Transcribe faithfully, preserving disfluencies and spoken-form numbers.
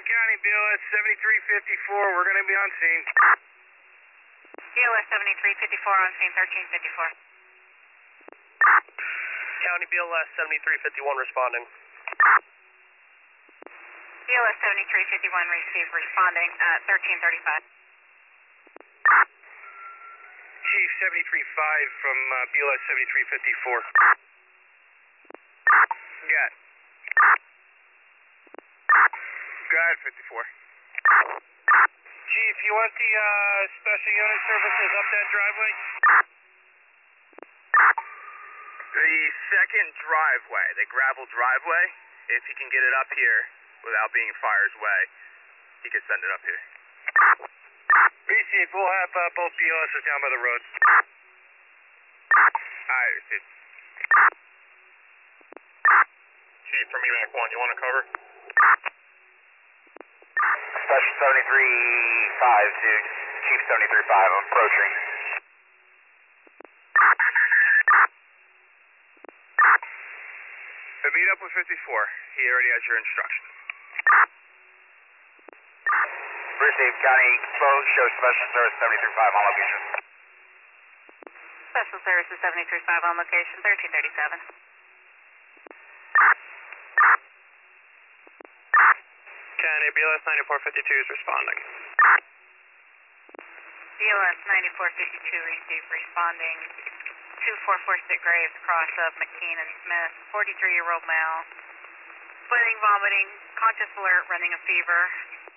Warren County, B L S seventy-three fifty-four, we're going to be on scene. B L S seventy-three fifty-four on scene, thirteen fifty-four. County B L S seventy-three fifty-one responding. B L S seventy-three fifty-one received, responding at thirteen thirty-five. Chief seventy-three five from uh, B L S seventy-three fifty-four. Got it. Got it, fifty-four. Chief, you want the uh, special unit services up that driveway? The second driveway, the gravel driveway, if he can get it up here without being fire's way, he can send it up here. Receive, we'll have uh, both B L Ss down by the road. Alright, received. Chief, from E MAC one, you want to cover? Special seventy-three five to Chief seventy-three five, I'm approaching. Meet up with fifty-four. He already has your instructions. Received, County Exposed, show Special Service seventy-three five on location. Special Services seventy-three five on location, thirteen thirty-seven. County B L S ninety-four fifty-two is responding. B L S ninety-four fifty-two received, responding. two four four six Graves, cross of McKean and Smith, forty-three-year-old male. Sweating, vomiting, conscious alert, running a fever.